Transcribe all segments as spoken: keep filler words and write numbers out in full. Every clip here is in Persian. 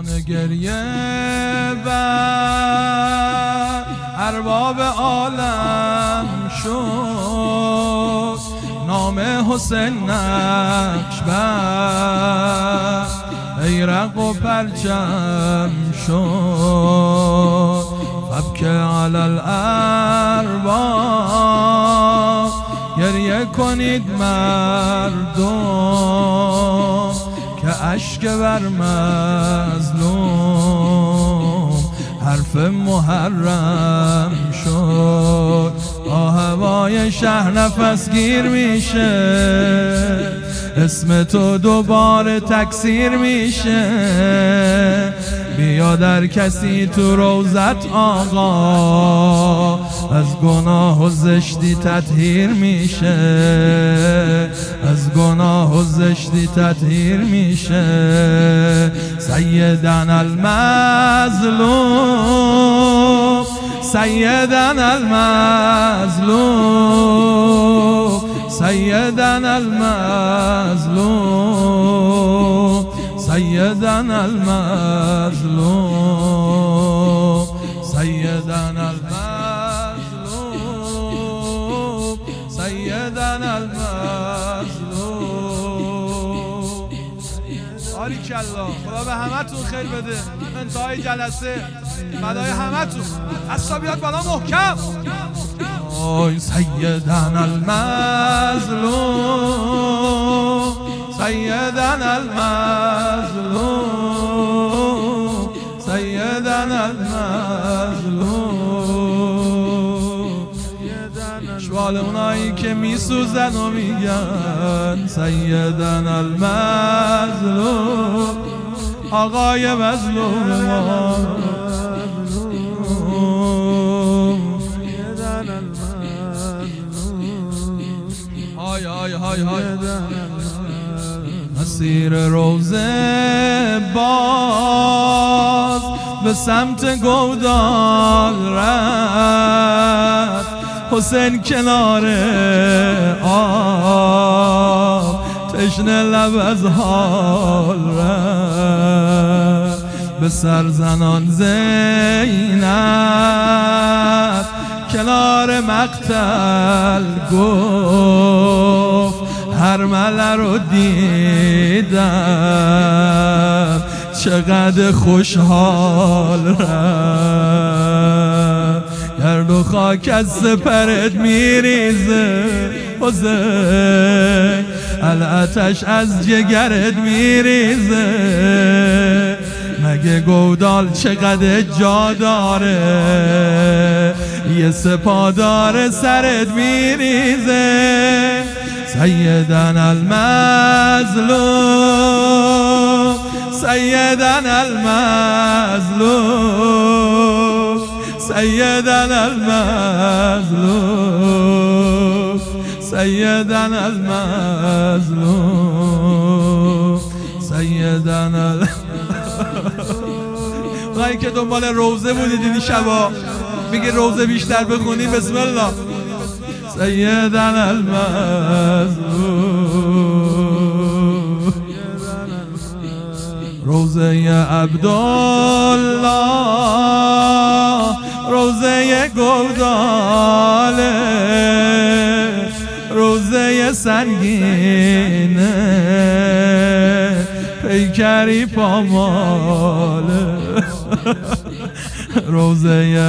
سوزان گریه بر ارباب عالم شد، نام حسین نقش بر ایرق و پرچم شد. فبکه علی الارباب، گریه کنید مردم که اشک بر مظلوم حرف محرم شد. با هوای شهر نفس گیر میشه، اسم تو دوباره تکثیر میشه. بیا در کسی تو روزت آقا، از گناه و زشتی تطهیر میشه، از گناه و زشتی تطهیر میشه. سیدنا المظلوم، سیدنا المظلوم، سیدنا المظلوم، سیدنا المظلوم، سیدنا المظلوم، سیدنا المظلوم. باریکالله، خدا به همتون خیر بده. انتهای جلسه فدای همتون. دستا بیاد بالا محکم. آی سیدنا المظلوم، سیدنا المظلوم، سیدنا المظلوم. شوال اونایی که میسوزن و میگن سیدنا المظلوم، آقای مظلوم ما. های های های های مسیر روزه باز به سمت گودال رفت، حسین کنار آب تشنه لب از حال رفت. به سرزنان زینب کنار مقتل گفت، هرمله رو دیدم چقدر خوشحال رفت. گرد و خاک از سپرت میریزه حسین، الاتش از جگرت میریزه. مگه گودال چقدر جا داره، یه سپادار سرت میریزه. سیدنا المظلوم، سیدنا المظلوم، سیدنا المظلوم، سیدنا المظلوم، سیدنا المظلوم. وقتی که دنبال روزه بودید این شبا میگه روزه بیشتر بخونی، بسم الله. سیدنا المظلوم، روزه عبدالله، روزه گوداله، روزه سنگینه، پیکری پاماله. روزه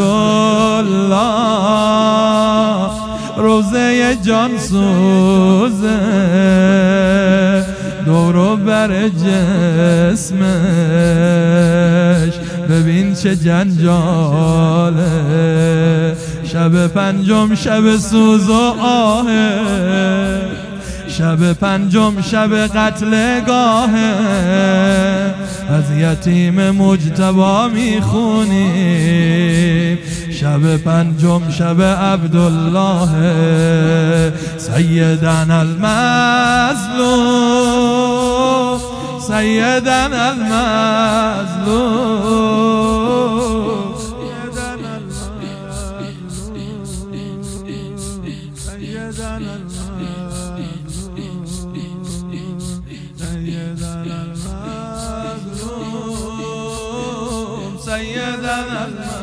عبدالله، روزه جانسوزه، دورو بر جسمش ببین چه جنجاله. شب پنجم شب سوز و آهه، شب پنجم شب قتل گاهه. از یتیم مجتبی میخونیم، شب پنجم شب عبدالله. سیدنا المظلوم، سیدنا المظلوم، سیدنا المظلوم، سیدنا المظلوم، سیدنا المظلوم. سیدنا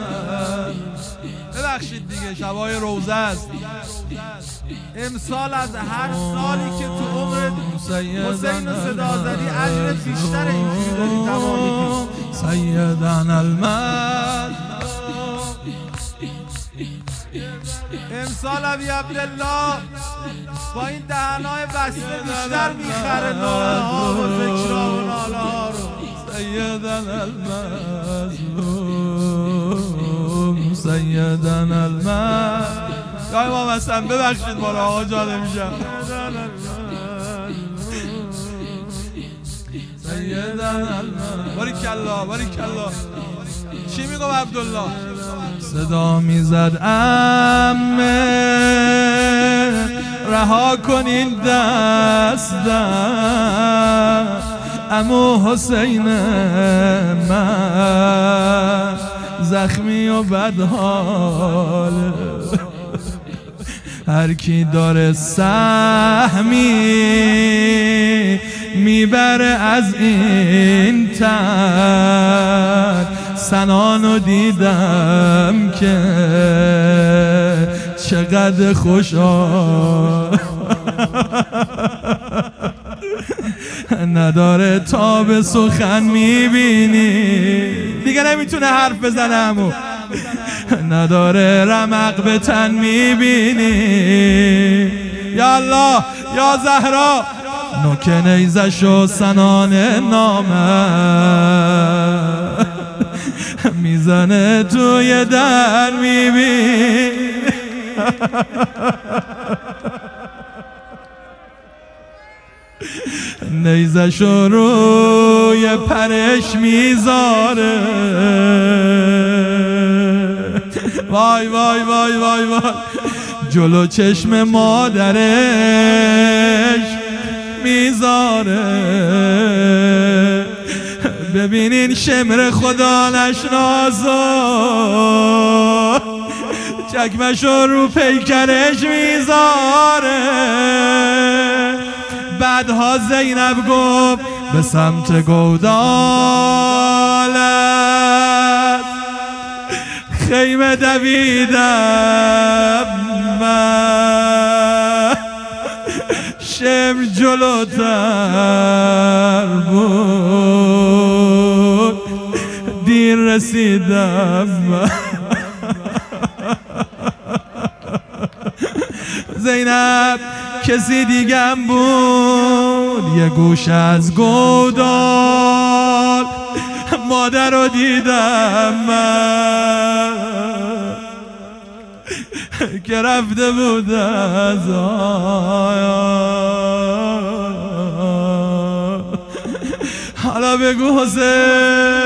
ببخشید دیگه شبای روزه است. امسال از هر سالی که تو عمر حسین و صدا زدی اجر بیشتر اینجوری داری تمام میدی. سیدنا المجد امسال ابی عبدالله با این دهنهای بسته بیشتر میخره ناله ها و ذکرها و ناله ها رو. سیدنا المظلوم سیدنا المجد. یا امام حسن ببخشید ما رو آقا جاده میشم. سیدنا المجد باریکالله باریکالله. چی میگم عبدالله؟ صدا میزد عمه رها کنین دستم، عمو حسین من زخمی و بدحاله، هر کی داره سهمی میبره از این تن. سنانو دیدم که چقدر خوشحال نداره تا به سخن میبینی دیگه نمیتونه حرف بزنه عمو، نداره رمق به تن میبینی. یا الله یا زهرا نوک نیزش و سنان نامه میزنه توی در میبین. نیزش روی پرش میذاره. وای وای وای وای وای جلو چشم مادرش میذاره. ببینین شمر خدا نشناسو چکمشو رو پیکرش میذاره. بعدها زینب گفت به سمت گودالت خیمه دویدم من، شمر جلوتر بود دیر رسیدم من. زینب کسی دیگم بود یه گوش از گودال مادر رو دیدم من که رفته بود از آیا. حالا بگو حسین